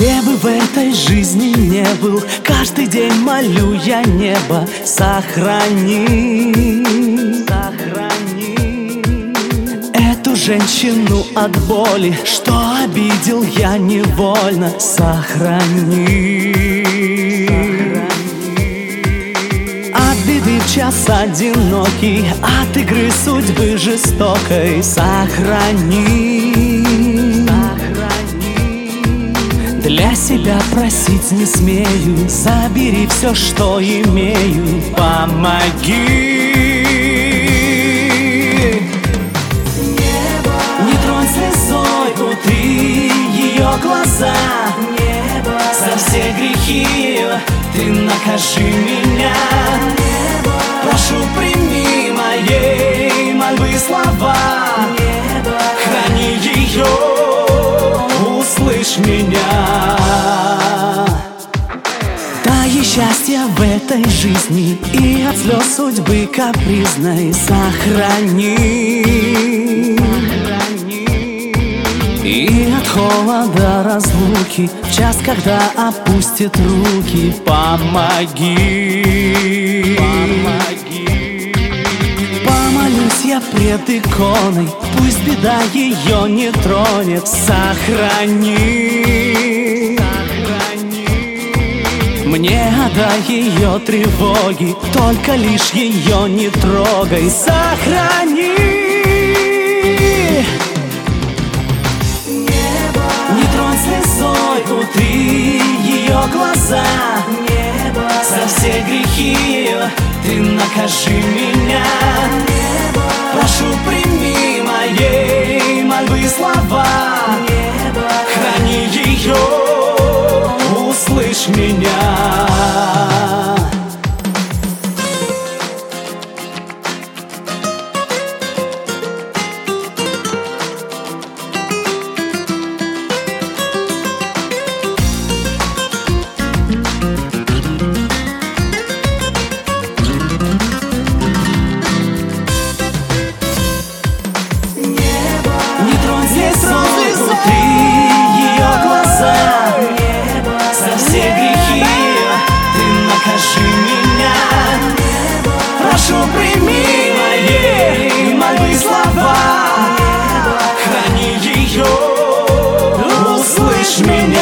Где бы в этой жизни не был, каждый день молю я небо: сохрани, сохрани эту женщину от боли, что обидел я невольно. Сохрани, от беды в час одинокий, от игры судьбы жестокой. Сохрани, для себя просить не смею, забери все, что имею. Помоги, небо, не тронь слезой, утри ее глаза. Небо, за все грехи ты накажи меня. Небо, прошу, прими моей мольбы слова. Небо, храни ее, услышь меня. Дай ей счастье в этой жизни и от слез судьбы капризной. Сохрани, и от холода разлуки в час, когда опустит руки. Помоги, помолюсь я пред иконой, пусть беда ее не тронет. Сохрани, мне отдай ее тревоги, только лишь ее не трогай. Сохрани, небо, не тронь слезой, утри ее глаза. Небо, за все грехи ты накажи меня. Небо, прошу, прими моей мольбы слова. Небо, храни ее, услышь меня. Внутри ее глаза. Небо, за все грехи ты накажи меня. Небо, прошу, прими моей мольбы слова. Небо, храни ее, услышь меня.